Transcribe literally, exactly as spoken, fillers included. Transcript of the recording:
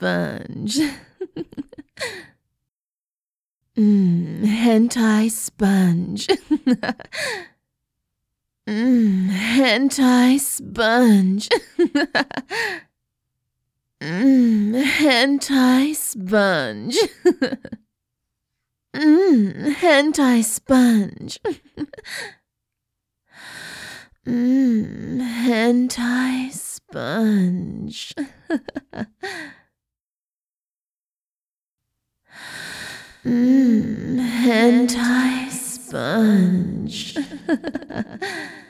sponge. Mmm, hentai sponge. Mmm, hentai sponge. Mmm, hentai sponge. Mmm, hentai sponge. Mmm, hentai sponge. Mmm, hentai sponge.